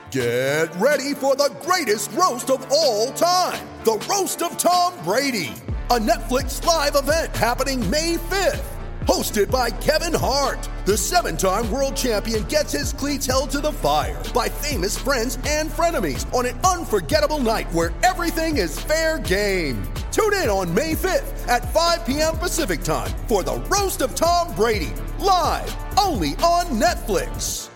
Get ready for the greatest roast of all time, the Roast of Tom Brady, a Netflix live event happening May 5th. Hosted by Kevin Hart, the 7-time world champion gets his cleats held to the fire by famous friends and frenemies on an unforgettable night where everything is fair game. Tune in on May 5th at 5 p.m. Pacific time for the Roast of Tom Brady, live only on Netflix.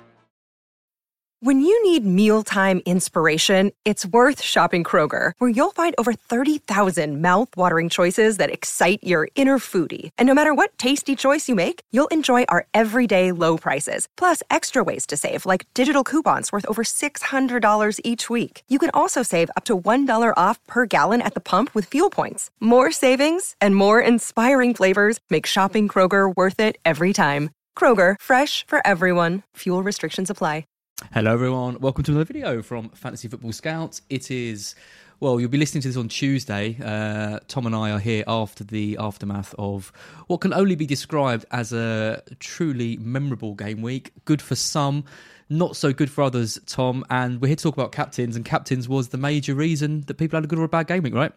When you need mealtime inspiration, it's worth shopping Kroger, where you'll find over 30,000 mouth-watering choices that excite your inner foodie. And no matter what tasty choice you make, you'll enjoy our everyday low prices, plus extra ways to save, like digital coupons worth over $600 each week. You can also save up to $1 off per gallon at the pump with fuel points. More savings and more inspiring flavors make shopping Kroger worth it every time. Kroger, fresh for everyone. Fuel restrictions apply. Hello everyone, welcome to another video from Fantasy Football Scouts. It is, well, you'll be listening to this on Tuesday. Tom and I are here after the aftermath of what can only be described as a truly memorable game week. Good for some, not so good for others, Tom. And we're here to talk about captains, and captains was the major reason that people had a good or a bad game week, right?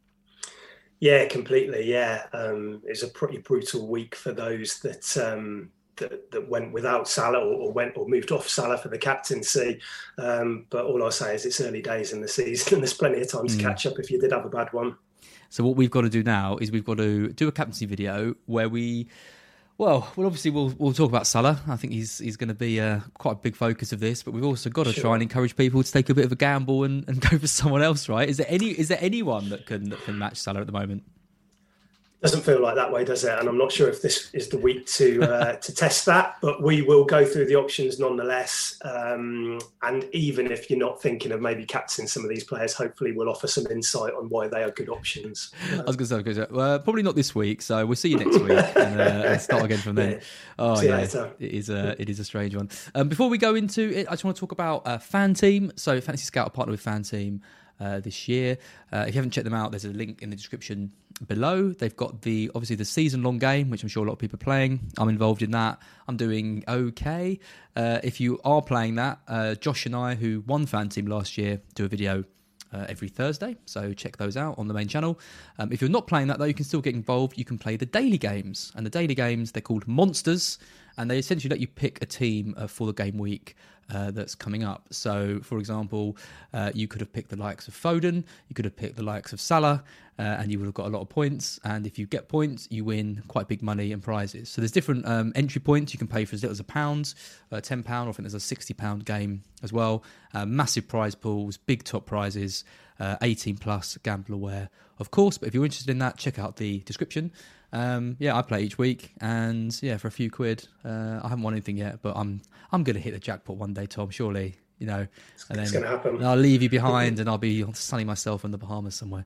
Yeah, completely, yeah. It was a pretty brutal week for those that went without Salah or moved off Salah for the captaincy. But all I'll say is it's early days in the season and there's plenty of time to catch up if you did have a bad one. So what we've got to do now is we've got to do a captaincy video where we'll talk about Salah. I think he's going to be quite a big focus of this, but we've also got to try and encourage people to take a bit of a gamble and go for someone else, right? Is there anyone that can match Salah at the moment? Doesn't feel like that way, does it? And I'm not sure if this is the week to test that, but we will go through the options nonetheless. And even if you're not thinking of maybe captaining some of these players, hopefully we'll offer some insight on why they are good options. I was going to say, probably not this week, so we'll see you next week and start again from there. See you later. It is a strange one. Before we go into it, I just want to talk about Fan Team. So Fantasy Scout are partnered with Fan Team this year. If you haven't checked them out, there's a link in the description below. They've got obviously the season-long game, which I'm sure a lot of people are playing. I'm involved in that. I'm doing okay. If you are playing that, Josh and I, who won Fan Team last year, do a video every Thursday, so check those out on the main channel. If you're not playing that though, you can still get involved. You can play the daily games, and the daily games, they're called Monsters, and they essentially let you pick a team for the game week that's coming up. So, for example, you could have picked the likes of Foden, you could have picked the likes of Salah, and you would have got a lot of points. And if you get points, you win quite big money and prizes. So there's different entry points. You can pay for as little as £1, £10, or I think there's a £60 game as well. Massive prize pools, big top prizes, 18 plus, gamble aware, of course. But if you're interested in that, check out the description. I play each week, and for a few quid, I haven't won anything yet, but I'm going to hit the jackpot one day, Tom, surely, and then it's going to happen. I'll leave you behind and I'll be sunning myself in the Bahamas somewhere.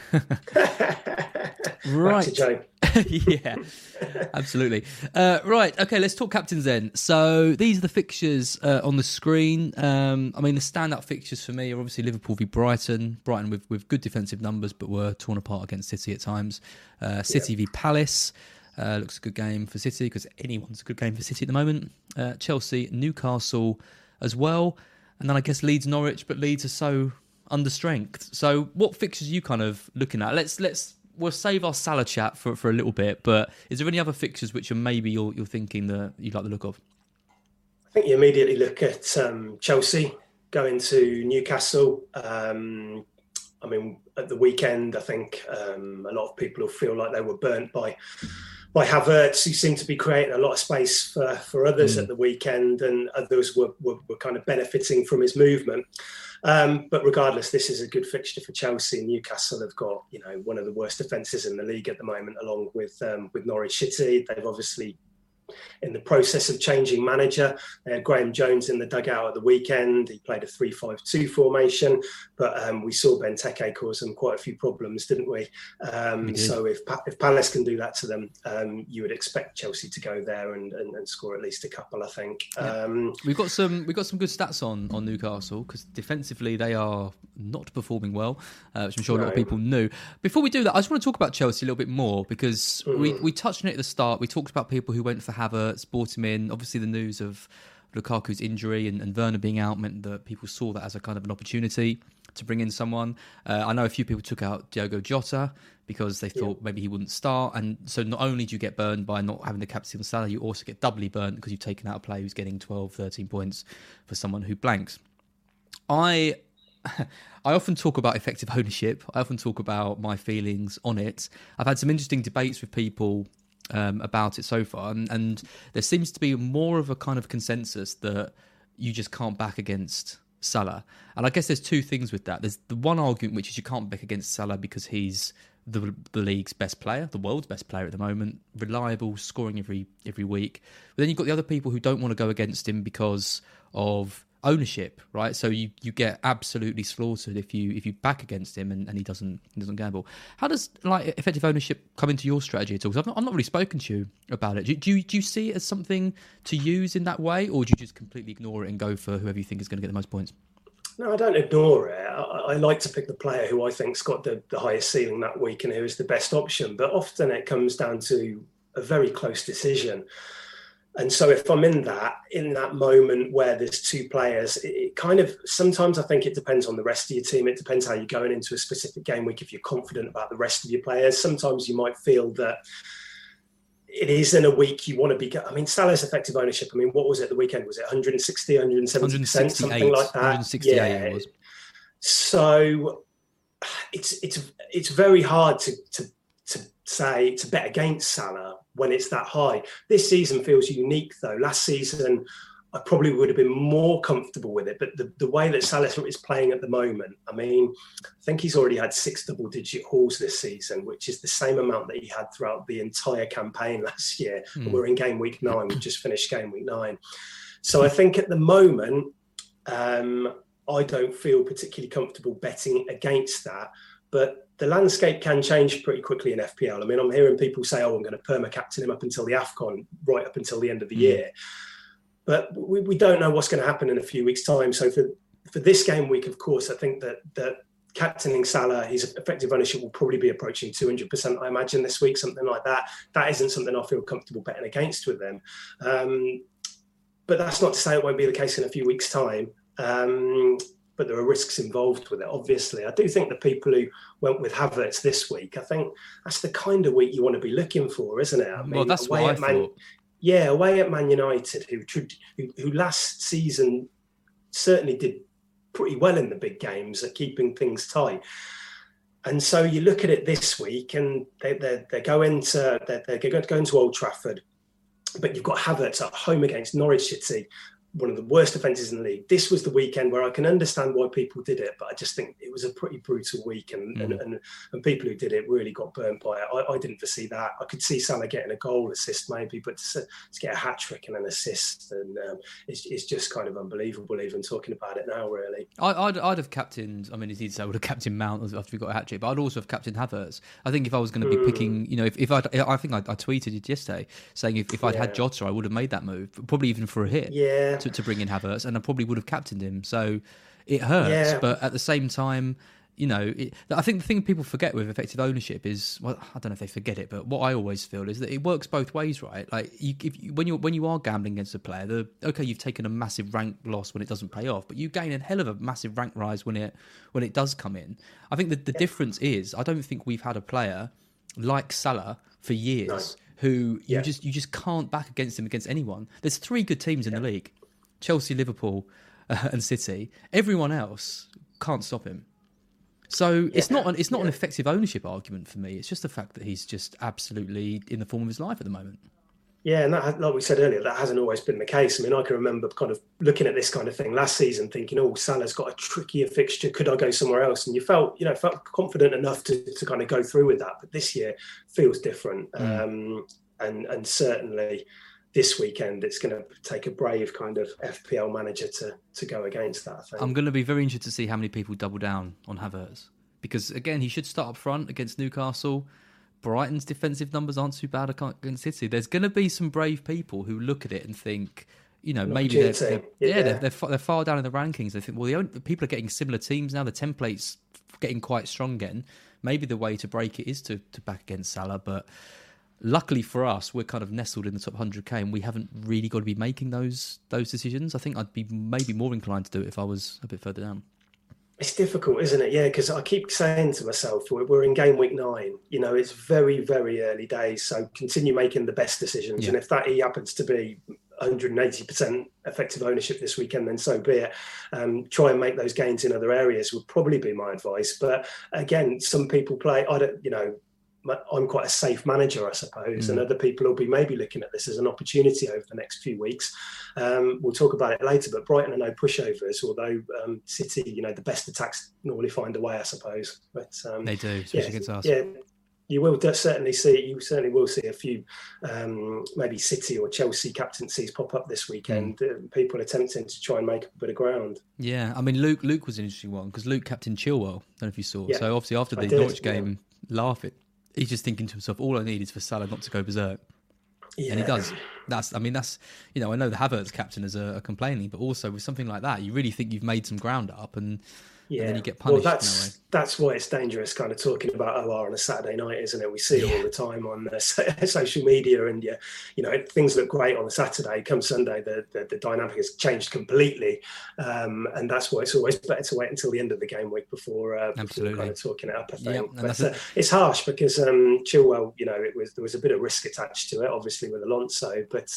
Right. Back to Joe. Yeah, absolutely. Right, okay, let's talk captains then. So these are the fixtures on the screen. The standout fixtures for me are obviously Liverpool v Brighton. Brighton with good defensive numbers, but were torn apart against City at times. City v Palace. Looks a good game for City, because anyone's a good game for City at the moment. Chelsea, Newcastle as well. And then I guess Leeds, Norwich, but Leeds are so under-strength. So what fixtures are you kind of looking at? We'll save our Salah chat for a little bit, but is there any other fixtures which are maybe you're thinking that you'd like the look of? I think you immediately look at Chelsea going to Newcastle. At the weekend, I think a lot of people will feel like they were burnt by Havertz, who seemed to be creating a lot of space for others at the weekend, and others were kind of benefiting from his movement. But regardless, this is a good fixture for Chelsea. Newcastle have got one of the worst defences in the league at the moment, along with Norwich City. They've obviously in the process of changing manager. They had Graham Jones in the dugout at the weekend. He played a 3-5-2 formation, but we saw Benteke cause them quite a few problems, didn't we? So if Palace can do that to them, you would expect Chelsea to go there and score at least a couple, I think. Yeah. We've got some good stats on Newcastle, because defensively they are not performing well, which I'm sure a lot of people knew. Before we do that, I just want to talk about Chelsea a little bit more, because we touched on it at the start. We talked about people who went for Havertz, bought him in. Obviously the news of Lukaku's injury and Werner being out meant that people saw that as a kind of an opportunity to bring in someone. I know a few people took out Diogo Jota because they thought maybe he wouldn't start. And so not only do you get burned by not having the captain on Salah, you also get doubly burnt because you've taken out a player who's getting 12, 13 points for someone who blanks. I often talk about effective ownership. I often talk about my feelings on it. I've had some interesting debates with people about it so far, and there seems to be more of a kind of consensus that you just can't back against Salah. And I guess there's two things with that. There's the one argument, which is you can't back against Salah because he's the league's best player, the world's best player at the moment, reliable, scoring every week. But then you've got the other people who don't want to go against him because of ownership, right? So you get absolutely slaughtered if you back against him and he doesn't gamble. How does effective ownership come into your strategy at all? Because I've not really spoken to you about it. Do you see it as something to use in that way, or do you just completely ignore it and go for whoever you think is going to get the most points? No, I don't ignore it. I like to pick the player who I think's got the highest ceiling that week and who is the best option. But often it comes down to a very close decision. And so if I'm in that moment where there's two players, it kind of, sometimes I think it depends on the rest of your team. It depends how you're going into a specific game week. If you're confident about the rest of your players, sometimes you might feel that it is in a week you want to be. I mean, Salah's effective ownership. I mean, what was it the weekend? Was it 160, 170%, something like that? 168 yeah. It was. So it's very hard to say to bet against Salah when it's that high. This season feels unique though. Last season I probably would have been more comfortable with it, but the way that Salah is playing at the moment, I mean, I think he's already had 6 double-digit hauls this season, which is the same amount that he had throughout the entire campaign last year. And we're in game week 9. We've just finished game week 9. So I think at the moment, I don't feel particularly comfortable betting against that. But the landscape can change pretty quickly in FPL. I mean, I'm hearing people say, I'm going to perma-captain him up until the AFCON, right up until the end of the year. But we don't know what's going to happen in a few weeks' time. So for this game week, of course, I think that captaining Salah, his effective ownership will probably be approaching 200%, I imagine, this week, something like that. That isn't something I feel comfortable betting against with them. But that's not to say it won't be the case in a few weeks' time. But there are risks involved with it, obviously. I do think the people who went with Havertz this week, I think that's the kind of week you want to be looking for, isn't it? I mean, well, that's what I thought. Yeah, away at Man United, who last season certainly did pretty well in the big games at keeping things tight. And so you look at it this week, and they're going to Old Trafford, but you've got Havertz at home against Norwich City, one of the worst defences in the league. This was the weekend where I can understand why people did it, but I just think it was a pretty brutal week, and people who did it really got burnt by it. I didn't foresee that. I could see Salah getting a goal, assist maybe, but to get a hat-trick and an assist, and it's just kind of unbelievable even talking about it now, really. I'd have captained, I mean, as you'd say, I would have captained Mount after we got a hat-trick, but I'd also have captained Havertz. I think if I was going to be picking, if I think I tweeted it yesterday saying if I'd had Jota, I would have made that move, probably even for a hit. Yeah. To bring in Havertz, and I probably would have captained him. So it hurts, but at the same time, I think the thing people forget with effective ownership is, well, I don't know if they forget it, but what I always feel is that it works both ways, right? Like when you are gambling against a player, you've taken a massive rank loss when it doesn't pay off, but you gain a hell of a massive rank rise when it does come in. I think that the difference is, I don't think we've had a player like Salah for years who you just can't back against him against anyone. There's 3 good teams in the league. Chelsea, Liverpool, and City. Everyone else can't stop him. So it's not an effective ownership argument for me. It's just the fact that he's just absolutely in the form of his life at the moment. Yeah, and that, like we said earlier, that hasn't always been the case. I mean, I can remember kind of looking at this kind of thing last season, thinking, Salah's got a trickier fixture. Could I go somewhere else? And you felt confident enough to kind of go through with that. But this year feels different, and certainly this weekend, it's going to take a brave kind of FPL manager to go against that, I think. I'm going to be very interested to see how many people double down on Havertz. Because, again, he should start up front against Newcastle. Brighton's defensive numbers aren't too bad against City. There's going to be some brave people who look at it and think, maybe they're far down in the rankings. They think, well, people are getting similar teams now. The template's getting quite strong again. Maybe the way to break it is to back against Salah, but luckily for us, we're kind of nestled in the top 100k, and we haven't really got to be making those decisions. I think I'd be maybe more inclined to do it if I was a bit further down. It's difficult, isn't it? Yeah, because I keep saying to myself, we're in game week 9. You know, it's very, very early days. So continue making the best decisions. Yeah. And if that happens to be 180% effective ownership this weekend, then so be it. Try and make those gains in other areas would probably be my advice. But again, some people play, I'm quite a safe manager, I suppose, and other people will be maybe looking at this as an opportunity over the next few weeks. We'll talk about it later, but Brighton are no pushovers, although City, the best attacks normally find a way, I suppose. But they do, especially against us. Yeah, you will certainly will see a few maybe City or Chelsea captaincies pop up this weekend. People attempting to try and make a bit of ground. Yeah, I mean, Luke was an interesting one because Luke captained Chilwell. I don't know if you saw. Yeah, so obviously after the Norwich game, laughing. He's just thinking to himself, all I need is for Salah not to go berserk. Yeah. And he does. That's I know the Havertz captain are complaining, but also with something like that, you really think you've made some ground up and then you get punished. Well, that's why it's dangerous kind of talking about OR on a Saturday night, isn't it? We see it all the time on social media, and things look great on a Saturday. Come Sunday, the dynamic has changed completely, and that's why it's always better to wait until the end of the game week before kind of talking it up. I think, but it's harsh because Chilwell, there was a bit of risk attached to it, obviously with Alonso, but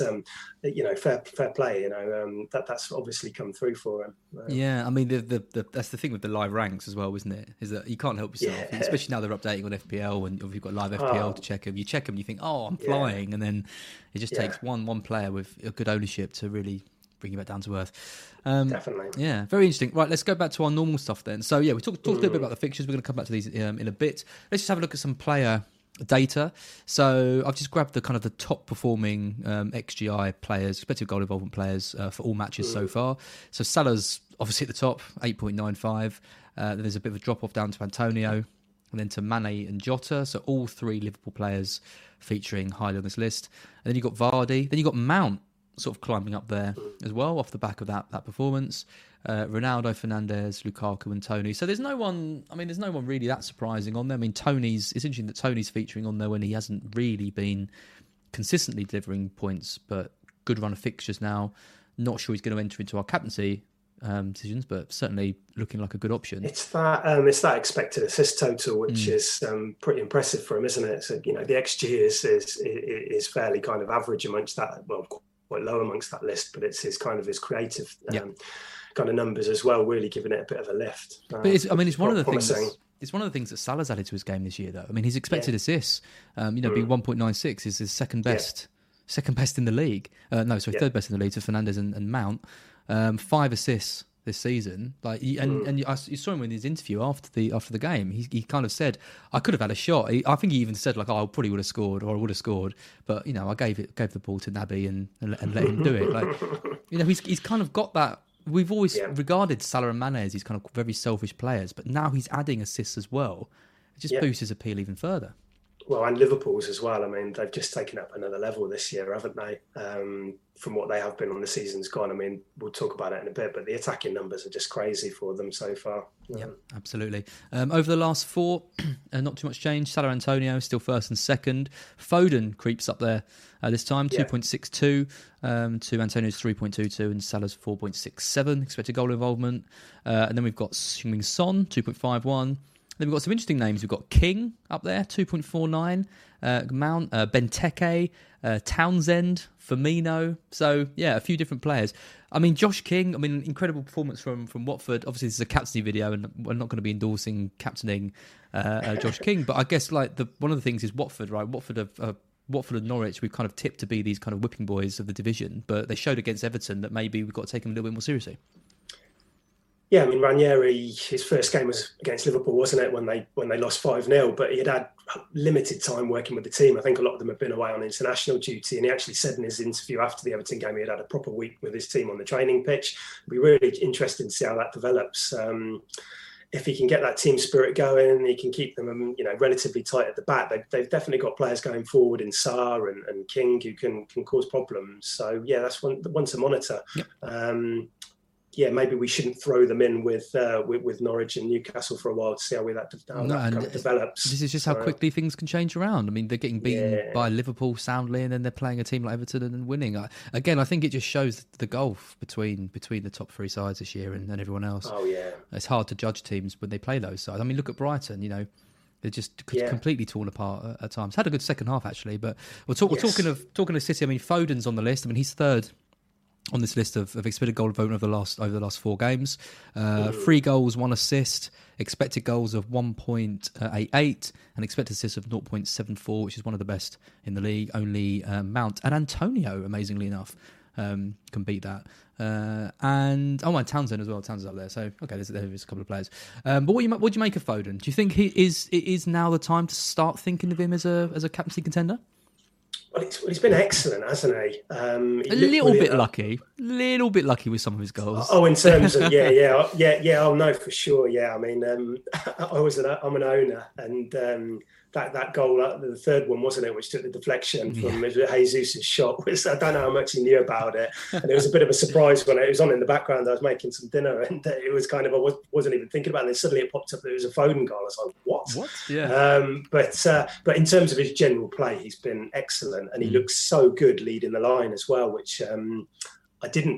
fair play, that's obviously come through for him. I mean that's the thing with the live ranks as well, isn't it? Is that you can't help yourself, especially now they're updating on FPL, and if you've got live FPL to check them, you think, oh, I'm flying, and then it just takes one player with a good ownership to really bring you back down to earth. Definitely. Yeah, very interesting. Right, let's go back to our normal stuff then. So we talked a little bit about the fixtures. We're going to come back to these in a bit. Let's just have a look at some player data. So I've just grabbed the kind of the top performing XGI players, expected goal involvement players for all matches so far. So Salah's obviously at the top, 8.95. Then there's a bit of a drop off down to Antonio, and then to Mane and Jota. So all three Liverpool players featuring highly on this list. And then you've got Vardy. Then you've got Mount sort of climbing up there as well off the back of that performance. Ronaldo, Fernandes, Lukaku and Tony. So there's no one really that surprising on there. I mean, it's interesting that Tony's featuring on there when he hasn't really been consistently delivering points, but good run of fixtures now. Not sure he's going to enter into our captaincy decisions, but certainly looking like a good option. It's that expected assist total, which is pretty impressive for him, isn't it? So the XG is fairly kind of average amongst that. Well, quite low amongst that list, but it's his creative kind of numbers as well, really giving it a bit of a lift. But it's one of the things. It's one of the things that Salah's added to his game this year, though. I mean, his expected assists, being 1.96 is his second best in the league. Third best in the league to Fernandes and Mount. 5 assists this season. You saw him in his interview after the game. He kind of said, "I could have had a shot." I think he even said I probably would have scored, or I would have scored, but I gave the ball to Naby and let him do it. He's kind of got that. We've always regarded Salah and Mane as these kind of very selfish players, but now he's adding assists as well. It just boosts his appeal even further. Well, and Liverpool's as well. I mean, they've just taken up another level this year, haven't they? From what they have been on the season's gone. I mean, we'll talk about it in a bit, but the attacking numbers are just crazy for them so far. Yeah, absolutely. Over the last 4, not too much change. Salah, Antonio still first and second. Foden creeps up there this time, 2.62 to Antonio's 3.22 and Salah's 4.67 expected goal involvement. And then we've got Heung-min Son, 2.51. Then we've got some interesting names. We've got King up there, 2.49. Mount, Benteke, Townsend, Firmino. So, a few different players. I mean, Josh King, incredible performance from Watford. Obviously, this is a captaincy video, and we're not going to be endorsing captaining Josh King. But I guess one of the things is Watford, right? Watford and Norwich, we've kind of tipped to be these kind of whipping boys of the division. But they showed against Everton that maybe we've got to take them a little bit more seriously. Yeah, I mean, Ranieri, his first game was against Liverpool, wasn't it, when they lost 5-0, but he had limited time working with the team. I think a lot of them have been away on international duty, and he actually said in his interview after the Everton game he had a proper week with his team on the training pitch. It'll be really interesting to see how that develops. If he can get that team spirit going, he can keep them, relatively tight at the back. They've definitely got players going forward in Sarr and King who can cause problems. So, that's one to monitor. Yep. yeah, maybe we shouldn't throw them in with Norwich and Newcastle for a while to see how that kind of develops. This is just how quickly things can change around. I mean, they're getting beaten by Liverpool soundly, and then they're playing a team like Everton and winning. Again, I think it just shows the gulf between the top three sides this year and everyone else. Oh yeah, it's hard to judge teams when they play those sides. I mean, look at Brighton. You know, they're just completely torn apart at times. Had a good second half actually, but we're talking of City. I mean, Foden's on the list. I mean, he's third on this list of expected goal development over the last 4 games. 3 goals, 1 assist, expected goals of 1.88 and expected assists of 0.74, which is one of the best in the league. Only Mount and Antonio, amazingly enough, can beat that. And Townsend as well. Townsend's up there. So okay, there's a couple of players. But what do you make of Foden? Do you think it is now the time to start thinking of him as a captaincy contender? Well, he's been excellent, hasn't he? A little bit lucky with some of his goals. Oh, in terms of oh no, for sure. Yeah, I mean, I'm an owner, and that goal, the third one, wasn't it, which took the deflection from Jesus' shot. I don't know how much he knew about it, and it was a bit of a surprise when it was on in the background. I was making some dinner, and it was kind of I wasn't even thinking about it. And suddenly it popped up that it was a Foden goal. I was like, what? Yeah. But in terms of his general play, he's been excellent, and he looks so good leading the line as well, which. I didn't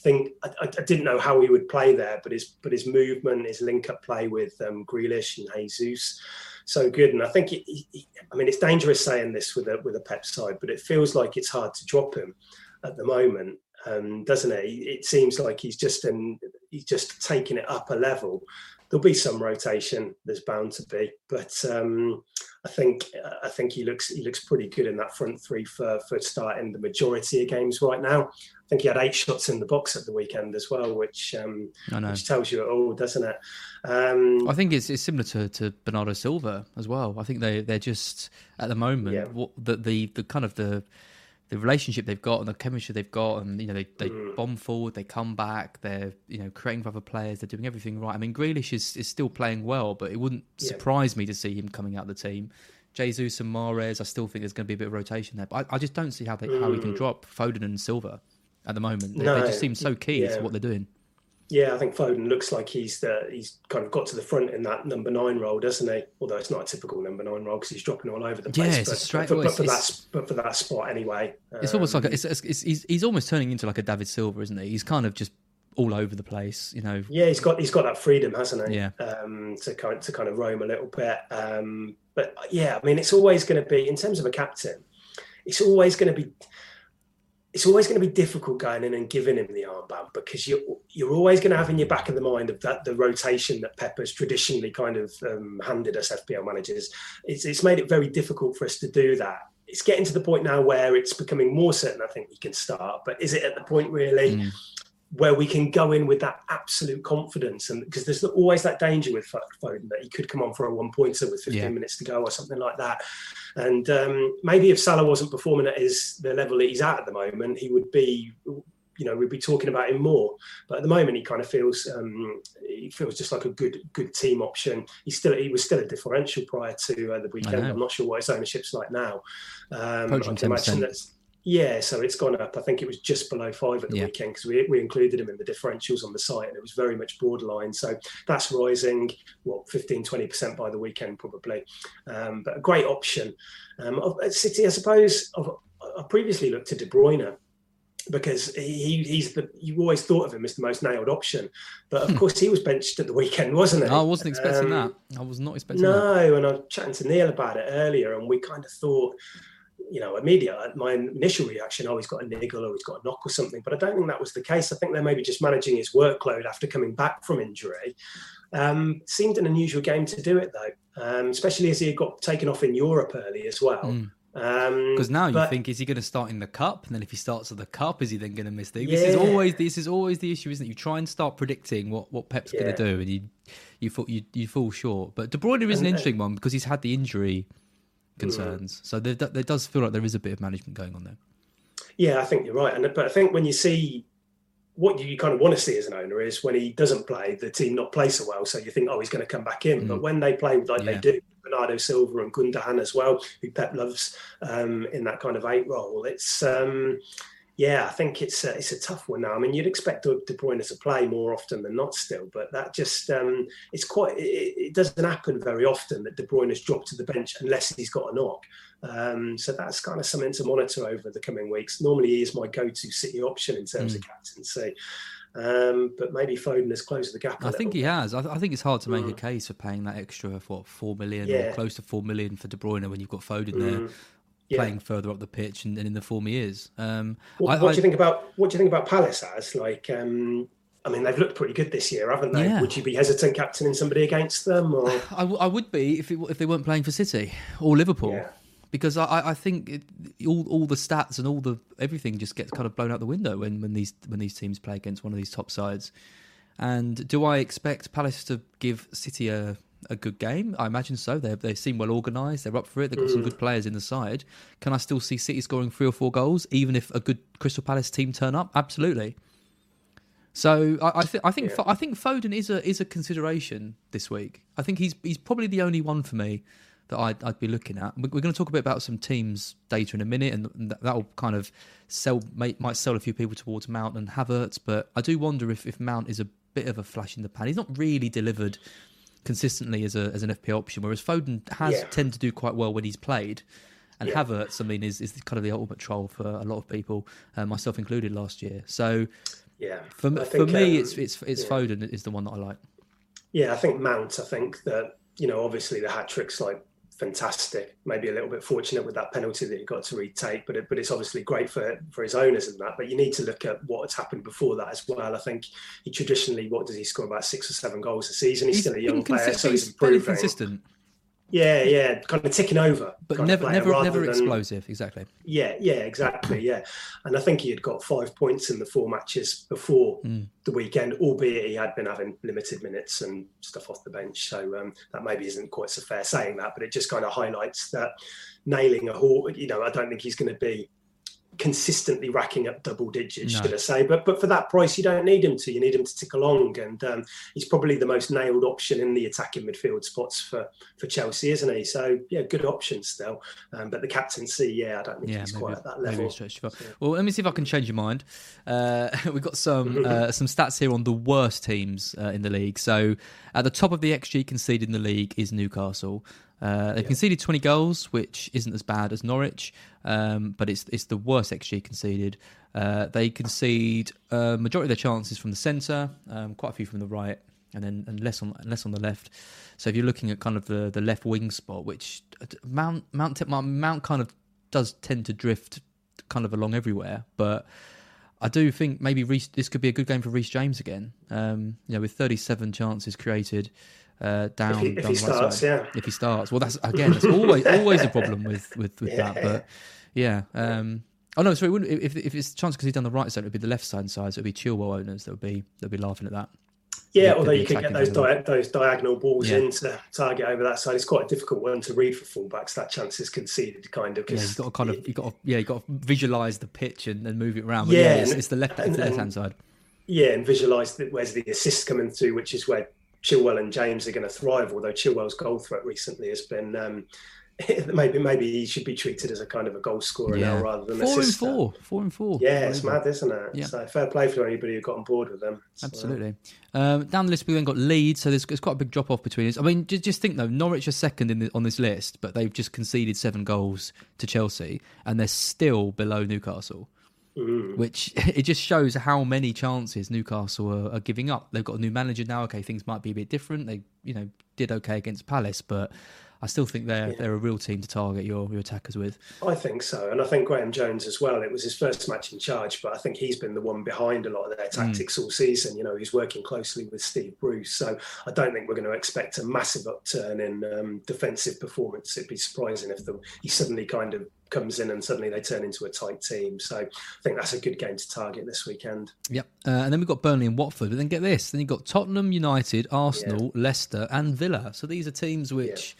know how he would play there, but his movement, his link-up play with Grealish and Jesus, so good. And I think it's dangerous saying this with a Pep side, but it feels like it's hard to drop him at the moment, doesn't it? It seems like he's just taking it up a level. There'll be some rotation. There's bound to be, but I think he looks pretty good in that front three for starting the majority of games right now. I think he had 8 shots in the box at the weekend as well, which tells you it all, doesn't it? I think it's similar to Bernardo Silva as well. I think they're just at the moment the kind of the relationship they've got and the chemistry they've got, and they bomb forward, they come back, they're creating for other players, they're doing everything right. I mean, Grealish is still playing well, but it wouldn't surprise me to see him coming out of the team. Jesus and Mahrez, I still think there's going to be a bit of rotation there, but I just don't see how we can drop Foden and Silva at the moment. They just seem so key to what they're doing. Yeah, I think Foden looks like he's kind of got to the front in that number 9 role, doesn't he? Although it's not a typical number 9 role because he's dropping all over the place. Yeah, but for that spot anyway. It's almost like he's almost turning into like a David Silva, isn't he? He's kind of just all over the place, Yeah, he's got that freedom, hasn't he? Yeah. To kind of roam a little bit. But yeah, I mean, it's always going to be, in terms of a captain, it's always going to be difficult going in and giving him the armband, because you're always going to have in your back of the mind of that the rotation that Pep has traditionally kind of handed us FPL managers. It's made it very difficult for us to do that. It's getting to the point now where it's becoming more certain, I think, he can start. But is it at the point really where we can go in with that absolute confidence? And because there's always that danger with Foden that he could come on for a 1-pointer with 15 minutes to go or something like that. And maybe if Salah wasn't performing at the level that he's at the moment, he would be, we'd be talking about him more. But at the moment, he kind of feels just like a good team option. He was still a differential prior to the weekend. I'm not sure what his ownership's like now. I can imagine that's. Yeah, so it's gone up. I think it was just below 5 at the weekend, because we included him in the differentials on the site, and it was very much borderline. So that's rising, 15-20% by the weekend probably. But a great option. At City, I suppose, I previously looked at De Bruyne, because you always thought of him as the most nailed option. But of course, he was benched at the weekend, wasn't he? I wasn't expecting that. I was not expecting that. No, and I was chatting to Neil about it earlier, and we kind of thought, my initial reaction, he's got a niggle or he's got a knock or something, but I don't think that was the case. I think they're maybe just managing his workload after coming back from injury. Seemed an unusual game to do it though, especially as he got taken off in Europe early as well. Because now you think, is he going to start in the cup? And then if he starts at the cup, is he then going to miss things? This is always the issue, isn't it? You try and start predicting what Pep's going to do, and you fall short. But De Bruyne is an interesting one, because he's had the injury concerns. So there does feel like there is a bit of management going on there. Yeah, I think you're right. But I think when you see what you kind of want to see as an owner is when he doesn't play, the team not play so well. So you think, he's going to come back in. But when they play like they do, Bernardo Silva and Gundogan as well, who Pep loves in that kind of 8 role, it's Yeah, I think it's a tough one now. I mean, you'd expect De Bruyne to play more often than not still, but that just it doesn't happen very often that De Bruyne has dropped to the bench unless he's got a knock. So that's kind of something to monitor over the coming weeks. Normally, he is my go-to City option in terms of captaincy. But maybe Foden has closed the gap. I think he has. I think it's hard to make a case for paying that extra, 4 million or close to 4 million for De Bruyne when you've got Foden there. Playing further up the pitch and in the form he is. What do you think about Palace as? Like, I mean, they've looked pretty good this year, haven't they? Yeah. Would you be hesitant captaining somebody against them? Or I would be if they weren't playing for City or Liverpool. Yeah. Because I think all the stats and everything just gets kind of blown out the window when these teams play against one of these top sides. And do I expect Palace to give City a good game? I imagine so. They seem well organised. They're up for it. They've got some good players in the side. Can I still see City scoring 3 or 4 goals, even if a good Crystal Palace team turn up? Absolutely. So I think Foden is a consideration this week. I think he's probably the only one for me that I'd be looking at. We're going to talk a bit about some teams data in a minute, and that will kind of might sell a few people towards Mount and Havertz. But I do wonder if Mount is a bit of a flash in the pan. He's not really delivered consistently as an FPL option, whereas Foden has tended to do quite well when he's played. And Havertz, I mean, is kind of the ultimate troll for a lot of people, myself included, last year. So for me, it's Foden is the one that I like. Yeah, I think Mount. I think that obviously the hat trick's like fantastic. Maybe a little bit fortunate with that penalty that he got to retake, but it's obviously great for his owners and that. But you need to look at what has happened before that as well. I think he traditionally, what does he score, about 6 or 7 goals a season? He's still a young player, so he's improving. Very consistent. Yeah, kind of ticking over. But never explosive, exactly. Yeah, exactly, yeah. And I think he had got 5 points in the 4 matches before the weekend, albeit he had been having limited minutes and stuff off the bench. So that maybe isn't quite so fair saying that, but it just kind of highlights that nailing a Hawk, I don't think he's going to be consistently racking up double digits, should I say, but for that price you don't need him to. You need him to tick along, and he's probably the most nailed option in the attacking midfield spots for Chelsea, isn't he? So good option still, but the captaincy, I don't think he's quite at that level. Well, let me see if I can change your mind. We've got some stats here on the worst teams in the league. So at the top of the XG conceded in the league is Newcastle. They've conceded 20 goals, which isn't as bad as Norwich, but it's the worst XG conceded. They concede majority of their chances from the centre, quite a few from the right, and less on the left. So if you're looking at kind of the left wing spot, which Mount kind of does tend to drift kind of along everywhere, but I do think maybe this could be a good game for Reece James again. With 37 chances created. Down if he starts, If he starts, well, that's always a problem with that. But oh no, sorry. If it's chance because he's done the right side, it would be the left side. So it would be Chilwell owners that would be laughing at that. Yeah, although you could get those diagonal balls in to target over that side. It's quite a difficult one to read for fullbacks. That chance is conceded, kind of. You've got to visualise the pitch and move it around. But it's the left hand side. Yeah, and visualise where's the assist coming through, which is where Chilwell and James are going to thrive, although Chilwell's goal threat recently has been maybe he should be treated as a kind of a goal scorer now rather than 4 and 4. Yeah, it's mad, isn't it? Yeah. So fair play for anybody who got on board with them. Absolutely. Down the list we then got Leeds, so there's quite a big drop off between us. I mean, just think though, Norwich are second on this list, but they've just conceded 7 goals to Chelsea, and they're still below Newcastle. Which it just shows how many chances Newcastle are giving up. They've got a new manager now. Okay, things might be a bit different. They did okay against Palace, but I still think they're a real team to target your attackers with. I think so, and I think Graham Jones as well. It was his first match in charge, but I think he's been the one behind a lot of their tactics all season. He's working closely with Steve Bruce, so I don't think we're going to expect a massive upturn in defensive performance. It'd be surprising if he suddenly kind of comes in and suddenly they turn into a tight team. So I think that's a good game to target this weekend. Yep. And then we've got Burnley and Watford. But then get this. Then you've got Tottenham, United, Arsenal, Leicester and Villa. So these are teams which,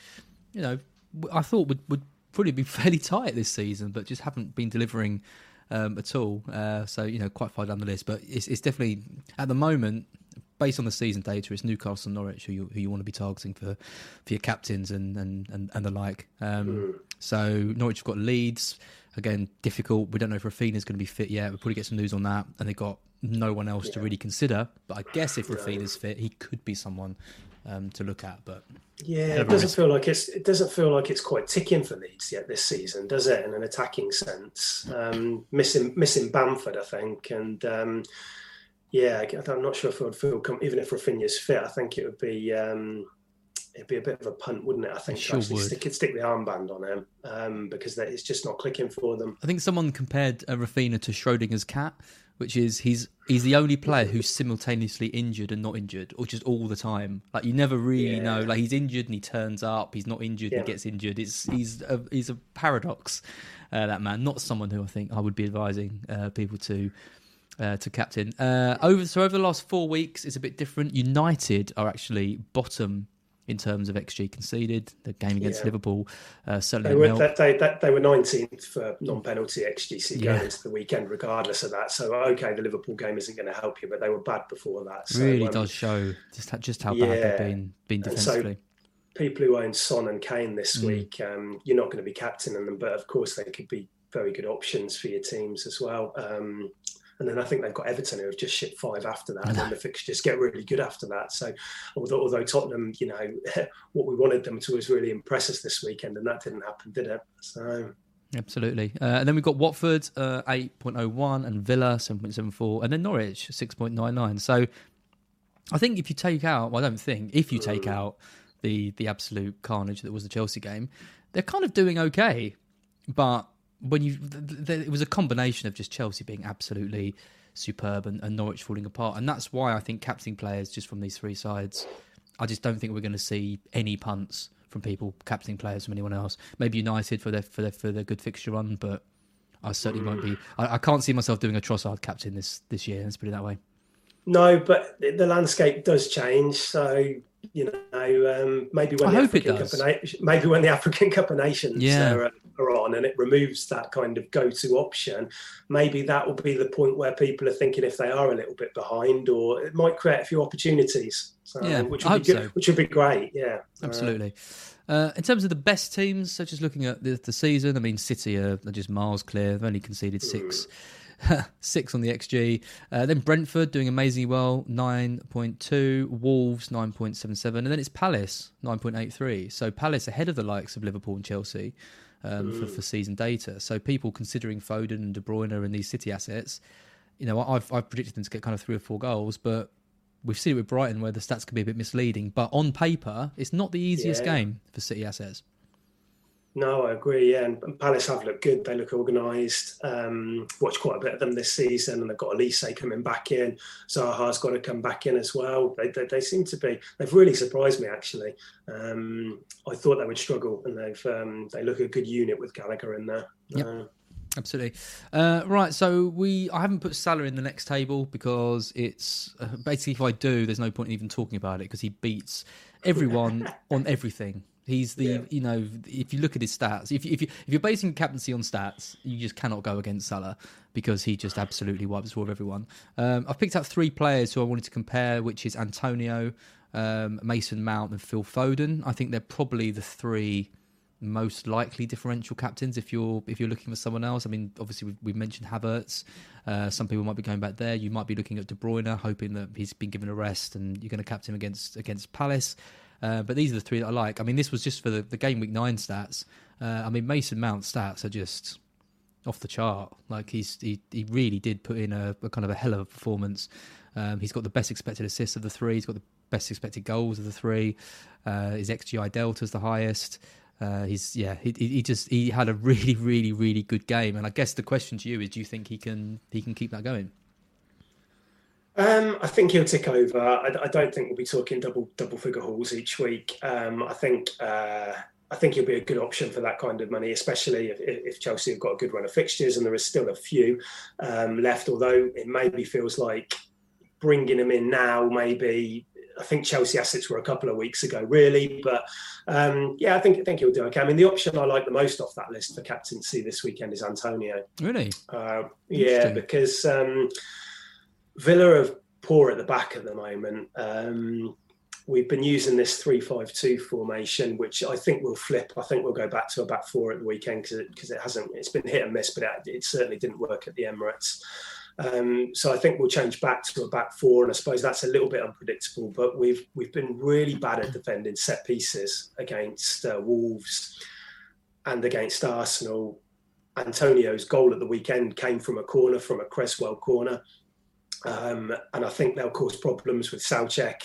I thought would probably be fairly tight this season, but just haven't been delivering at all. So, quite far down the list. But it's definitely, at the moment, based on the season data, it's Newcastle and Norwich who you want to be targeting for your captains and the like. So Norwich have got Leeds, Again, difficult. We don't know if Rafinha's going to be fit yet. We'll probably get some news on that. And they've got no one else to really consider. But I guess if Rafinha's fit, he could be someone to look at. But it doesn't feel like it's quite ticking for Leeds yet this season, does it? In an attacking sense, missing Bamford, I think, and I'm not sure if it would feel even if Rafinha's fit. I think it would be. It'd be a bit of a punt, wouldn't it? I think sure to actually stick the armband on him because it's just not clicking for them. I think someone compared Rafinha to Schrodinger's cat, which is he's the only player who's simultaneously injured and not injured, or just all the time. Like you never really know. Like he's injured and he turns up. He's not injured and he gets injured. He's a paradox. That man, not someone who I think I would be advising people to captain. Over the last 4 weeks, it's a bit different. United are actually bottom in terms of XG conceded. The game against Liverpool certainly they were 19th for non-penalty XGC going into the weekend, regardless of that. So the Liverpool game isn't going to help you, but they were bad before that. So, really does show just how bad they've been defensively. So people who own Son and Kane this week, you're not going to be captaining them, but of course they could be very good options for your teams as well. And then I think they've got Everton who have just shipped 5 after that, and then the fixtures get really good after that. So although Tottenham, what we wanted them to was really impress us this weekend, and that didn't happen, did it? So absolutely. And then we've got Watford 8.01 and Villa 7.74, and then Norwich 6.99. So I think if you take out, the absolute carnage that was the Chelsea game, they're kind of doing okay, but it was a combination of just Chelsea being absolutely superb and Norwich falling apart, and that's why I think captaining players just from these three sides, I just don't think we're going to see any punts from people captaining players from anyone else. Maybe United for their good fixture run, but I certainly won't be. I can't see myself doing a Trossard captain this year. Let's put it that way. No, but the landscape does change, so. Maybe when the African Cup of Nations are on and it removes that kind of go-to option, maybe that will be the point where people are thinking if they are a little bit behind, or it might create a few opportunities. Which would be great. Yeah, absolutely. In terms of the best teams, so just looking at the season, I mean, City are just miles clear. They've only conceded 6. 6 on the XG. Then Brentford doing amazingly well, 9.2. Wolves 9.77, and then it's Palace 9.83. So Palace ahead of the likes of Liverpool and Chelsea for season data. So people considering Foden and De Bruyne and these City assets, I've predicted them to get kind of 3 or 4 goals, but we've seen it with Brighton where the stats can be a bit misleading. But on paper, it's not the easiest game for City assets. No, I agree. Yeah, and Palace have looked good. They look organised. Watched quite a bit of them this season, and they've got Elise coming back in. Zaha's got to come back in as well. They seem to be. They've really surprised me actually. I thought they would struggle, and they look a good unit with Gallagher in there. Yep. Absolutely. Right, so I haven't put Salah in the next table because it's basically, if I do, there's no point in even talking about it because he beats everyone on everything. He's if you look at his stats, if you're basing captaincy on stats, you just cannot go against Salah because he just absolutely wipes the floor of everyone. I've picked out 3 players who I wanted to compare, which is Antonio, Mason Mount and Phil Foden. I think they're probably the 3 most likely differential captains if you're looking for someone else. I mean, obviously we've mentioned Havertz. Some people might be going back there. You might be looking at De Bruyne, hoping that he's been given a rest and you're going to captain him against Palace. But these are the 3 that I like. I mean, this was just for the game week 9 stats. I mean, Mason Mount's stats are just off the chart. Like he really did put in a kind of a hell of a performance. He's got the best expected assists of the 3. He's got the best expected goals of the 3. His XGI delta is the highest. He had a really, really, really good game. And I guess the question to you is, do you think he can keep that going? I think he'll tick over. I don't think we'll be talking double figure hauls each week. I think he'll be a good option for that kind of money, especially if Chelsea have got a good run of fixtures and there is still a few left. Although it maybe feels like bringing him in now, maybe. I think Chelsea assets were a couple of weeks ago, really. But I think he'll do okay. I mean, the option I like the most off that list for captaincy this weekend is Antonio. Really? Because Villa are poor at the back at the moment. we've been using this 3-5-2 formation, which I think will flip. I think we'll go back to a back four at the weekend because it's been hit and miss, but it certainly didn't work at the Emirates. So I think we'll change back to a back four, and I suppose that's a little bit unpredictable. But we've been really bad at defending set pieces against Wolves and against Arsenal. Antonio's goal at the weekend came from a corner, from a Cresswell corner, and I think they'll cause problems with Soucek.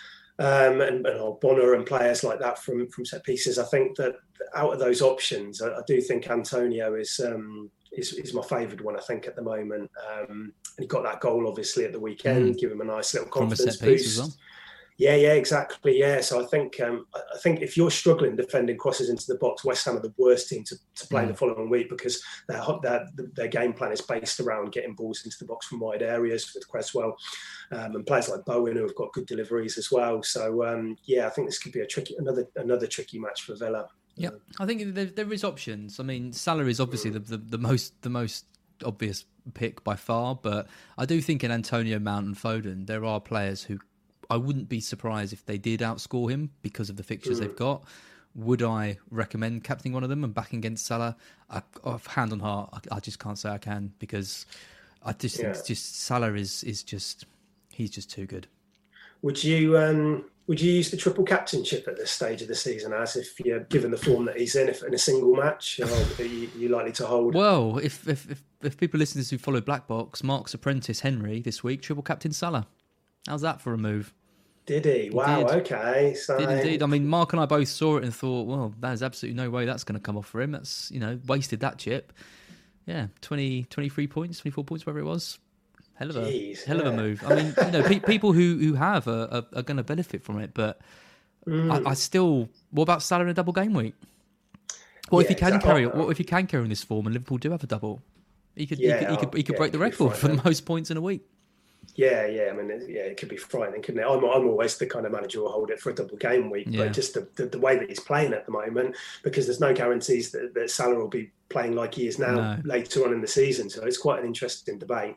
And Bonner and players like that from set pieces. I think that out of those options, I do think Antonio is my favoured one, I think, at the moment. And he got that goal, obviously, at the weekend, give him a nice little confidence from a set piece boost. as well. Yeah, exactly. Yeah, so I think if you're struggling defending crosses into the box, West Ham are the worst team to play the following week, because their game plan is based around getting balls into the box from wide areas with Cresswell and players like Bowen, who have got good deliveries as well. So I think this could be another tricky match for Villa. Yeah, I think there is options. I mean, Salah is obviously the most obvious pick by far, but I do think in Antonio, Mount and Foden, there are players who I wouldn't be surprised if they did outscore him because of the fixtures they've got. Would I recommend captaining one of them and backing against Salah? Hand on heart, I just can't say I can, because I just think Salah is just, he's just too good. Would you use the triple captainship at this stage of the season, as if you're given the form that he's in, if in a single match, are you likely to hold? Well, if people listen to this who follow Black Box, Mark's apprentice Henry this week triple captain Salah. How's that for a move? Did he? Wow, okay. So... Did indeed. I mean, Mark and I both saw it and thought, well, there's absolutely no way that's going to come off for him. That's, wasted that chip. Yeah, 23 points, 24 points, whatever it was. Hell of a move. I mean, people who have are going to benefit from it, but I still... What about Salah in a double game week? What if he can carry on this form and Liverpool do have a double? He could break the record for the most points in a week. Yeah. I mean, it could be frightening, couldn't it? I'm always the kind of manager who will hold it for a double game week, but just the way that he's playing at the moment, because there's no guarantees that Salah will be playing like he is now later on in the season. So it's quite an interesting debate.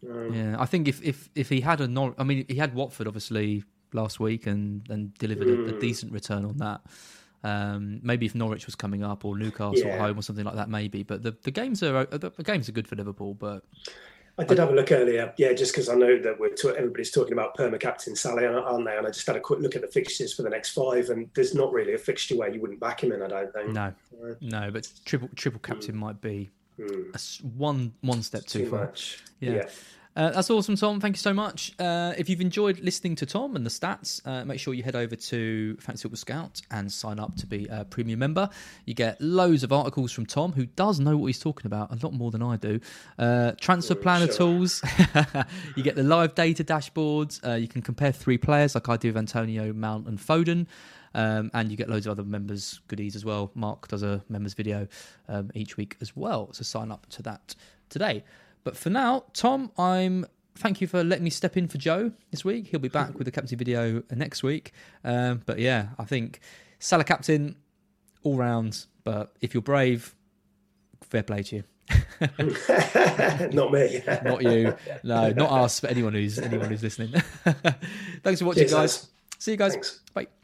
I think if he had he had Watford obviously last week and delivered a decent return on that. Maybe if Norwich was coming up or Newcastle at home or something like that, maybe. But the games are good for Liverpool, but. I did have a look earlier, just because I know that everybody's talking about perma-captain Salah, aren't they? And I just had a quick look at the fixtures for the next 5, and there's not really a fixture where you wouldn't back him in, I don't think. No, but triple captain might be one step too far. Much. Yeah. That's awesome, Tom. Thank you so much. If you've enjoyed listening to Tom and the stats, make sure you head over to Fantasy Football Scout and sign up to be a premium member. You get loads of articles from Tom, who does know what he's talking about, a lot more than I do. Transfer planner tools. You get the live data dashboards. You can compare 3 players like I do with Antonio, Mount and Foden. And you get loads of other members' goodies as well. Mark does a members video each week as well. So sign up to that today. But for now, Tom, thank you for letting me step in for Joe this week. He'll be back with the captaincy video next week. But yeah, I think Salah captain all round. But if you're brave, fair play to you. Not me. Not you. No, not us, but anyone who's listening. Thanks for watching, guys. See you guys. Thanks. Bye.